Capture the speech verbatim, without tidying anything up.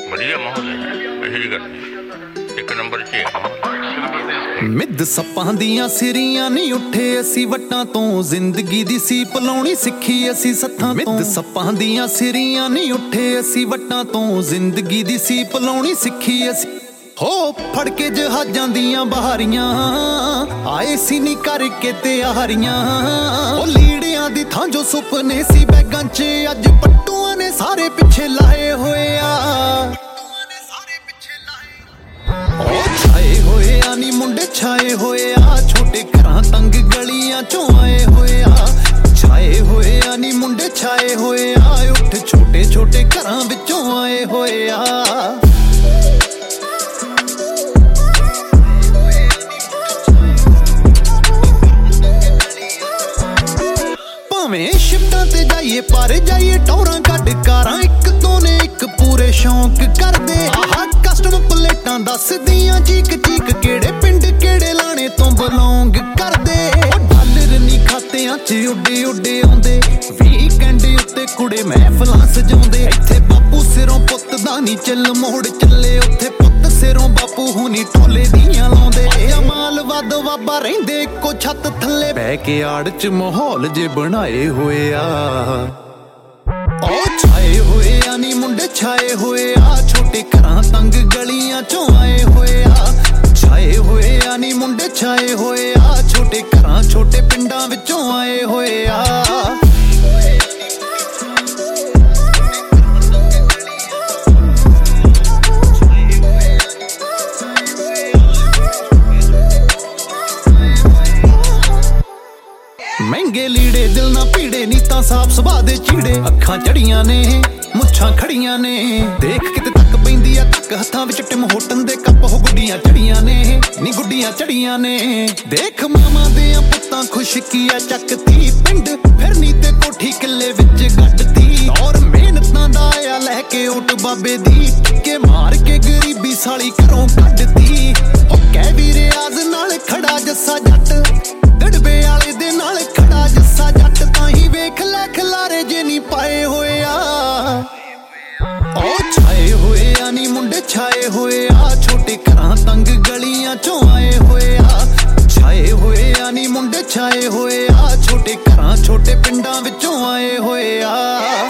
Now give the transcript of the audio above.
ਵਧੀਆ ਮਾਹੌਲ ਹੈ, ਇਹੋ ਜਿਹੀ ਗੱਲ ਨਹੀਂ, ਇੱਕ ਨੰਬਰ 'ਚ ਹੈ। ਮਿੱਧ ਸੱਪਾਂ ਦੀਆਂ ਸਿਰੀਆਂ ਨਹੀਂ ਉੱਠੇ ਅਸੀਂ ਵੱਟਾਂ ਤੋਂ, ਜ਼ਿੰਦਗੀ ਦੀ ਸੀਪ ਲਾਉਣੀ ਸਿੱਖੀ ਅਸੀਂ ਸੱਥਾਂ ਤੋਂ। ਮਿੱਧ ਸੱਪਾਂ ਦੀਆਂ ਸਿਰੀਆਂ ਨਹੀਂ ਉੱਠੇ ਅਸੀਂ ਵੱਟਾਂ ਤੋਂ, ਜ਼ਿੰਦਗੀ ਦੀ ਸੀਪ ਲਾਉਣੀ ਸਿੱਖੀ ਅਸੀਂ। ਹੋ ਫੜ ਕੇ ਜਹਾਜ਼ਾਂ ਦੀਆਂ ਬਹਾਰੀਆਂ ਆਏ ਸੀ ਨੀ ਕਰਕੇ ਤਿਆਰੀਆਂ, ਉਹ ਲੀੜਿਆਂ ਦੀ ਥਾਂ ਜੋ ਸੁਪਨੇ ਸੀ ਬੈਗਾਂ 'ਚ ਅੱਜ ਪੱਟੂਆਂ ਨੇ ਸਾਰੇ ਪਿੱਛੇ ਲਾਏ ਹੋਏ ਆ। ਉਹ ਛਾਏ ਹੋਏ ਆ ਨੀ ਮੁੰਡੇ ਛਾਏ ਹੋਏ ਆ, ਛੋਟੇ ਘਰਾਂ ਤੰਗ ਗਲੀਆਂ 'ਚੋਂ ਆਏ ਹੋਏ ਆ। ਛਾਏ ਹੋਏ ਆ ਨੀ ਮੁੰਡੇ ਛਾਏ ਹੋਏ ਆ, ਉੱਠ ਛੋਟੇ ਛੋਟੇ ਘਰਾਂ ਵਿੱਚੋਂ ਆਏ ਹੋਏ ਆ। ਭਾਵੇਂ ਸ਼ਿਫਟਾਂ ਤੇ ਜਾਈਏ ਪਰ ਜਾਈਏ ਟੌਰਾਂ ਕੱਢ ਕਾਰਾਂ, ਇੱਕ ਤੋਂ ਨੇ ਇੱਕ ਪੂਰੇ ਸ਼ੌਂਕ ਕਰਦੇ। ਆਹ ਕਸਟਮ ਪਲੇਟਾਂ ਦੱਸਦੀਆਂ ਚੀਕ ਚੀਕ ਕਿਹੜੇ ਪਿੰਡ ਕਿਹੜੇ ਲਾਣੇ ਤੋਂ ਬਿਲੋਂਗ ਕਰਦੇ। ਉਹ ਡਾਲਰ ਨੀ ਖਾਤਿਆਂ 'ਚ ਉੱਡੇ ਉੱਡੇ ਆਉਂਦੇ, ਵੀਕਐਂਡ ਉੱਤੇ ਕੁੜੇ ਮਹਿਫਲਾਂ ਸਜਾਉਂਦੇ। ਇੱਥੇ ਬਾਪੂ ਸਿਰੋਂ ਪੁੱਤ ਦਾ ਨੀ ਚੱਲ ਮੋੜ ਚੱਲੇ, ਉੱਥੇ ਪੁੱਤ ਸਿਰੋਂ ਬਾਪੂ ਹੁਣੀ ਢੋਲੇ ਦੀਆਂ ਲਾਉਂਦੇ। ਮਾਲ ਵੱਧ ਵਾਬਾ ਰਹਿੰਦੇ ਇੱਕੋ ਛੱਤ ਥੱਲੇ ਬਹਿ ਕੇ ਆੜ 'ਚ ਮਾਹੌਲ ਜੇ ਬਣਾਏ ਹੋਏ ਆ। ਉਹ ਛਾਏ ਹੋਏ ਆ ਨੀ ਮੁੰਡੇ ਛਾਏ ਹੋਏ ਆ, ਛੋਟੇ ਘਰਾਂ ਤੰਗ ਗਲੀਆਂ 'ਚੋਂ ਆਏ ਹੋਏ ਆ। ਛਾਏ ਹੋਏ ਆ ਨੀ ਮੁੰਡੇ ਛਾਏ ਹੋਏ ਆ, ਛੋਟੇ ਘਰਾਂ ਛੋਟੇ ਪਿੰਡਾਂ ਵਿੱਚੋਂ ਆਏ ਹੋਏ ਆ। ਮਹਿੰਗੇ ਲੀੜੇ ਦਿਲ ਨਾ ਪੀੜੇ ਨੀ ਤਾਂ ਸਾਫ ਸੁਭਾਅ ਦੇ ਚੀੜੇ, ਅੱਖਾਂ ਚੜੀਆਂ ਨੇ ਮੁੱਛਾਂ ਖੜੀਆਂ ਨੇ। ਦੇਖ ਕਿਤੇ ਤੱਕ ਪੈਂਦੀ ਆ ਤੱਕ ਹੱਥਾਂ ਵਿੱਚ ਟਿਮ ਹੋਟਨ ਦੇ ਕੱਪ, ਹੋ ਗੁੱਡੀਆਂ ਚੜੀਆਂ ਨੇ ਨੀ ਗੁੱਡੀਆਂ ਚੜੀਆਂ ਨੇ। ਦੇਖ ਮਾਵਾਂ ਦੇ ਪੁੱਤਾਂ ਖੁਸ਼ਕੀਆਂ ਚੱਕਤੀ, ਪਿੰਡ ਫਿਰਨੀ ਤੇ ਕੋਠੀ ਕਿੱਲੇ ਵਿੱਚ ਗੱਡਤੀ। ਔਰ ਮਿਹਨਤਾਂ ਦਾ ਆ ਲੈ ਕੇ ਓਟ ਬਾਬੇ ਦੀ, ਟਿੱਕੇ ਮਾਰ ਕੇ ਗਰੀਬੀ ਸਾਲੀ ਘਰੋਂ ਕੱਢਤੀ। ਉਹ ਕਹਿ ਵੀ ਰਿਆਜ਼ ਨਾਲ ਖੜਾ ਜੱਸਾ ਜੱਟ, ਡੜਬੇ ਵਾਲੇ ਦੇ ਨਾਲ ਖੜਾ ਜੱਸਾ ਜੱਟ, ਤਾਂ ਹੀ ਵੇਖ ਲੈ ਖਲਾਰੇ ਜੇ ਨੀ ਪਾਏ ਹੋਏ ਆ। ਉਹ ਛਾਏ ਹੋਏ ਆ ਨੀ ਮੁੰਡੇ ਛਾਏ ਹੋਏ ਆ, ਛੋਟੇ ਘਰਾਂ ਤੰਗ ਗਲੀਆਂ 'ਚੋਂ ਆਏ ਹੋਏ ਆ। ਛਾਏ ਹੋਏ ਆ ਨੀ ਮੁੰਡੇ ਛਾਏ ਹੋਏ ਆ, ਛੋਟੇ ਘਰਾਂ ਛੋਟੇ ਪਿੰਡਾਂ ਵਿੱਚੋਂ ਆਏ ਹੋਏ ਆ।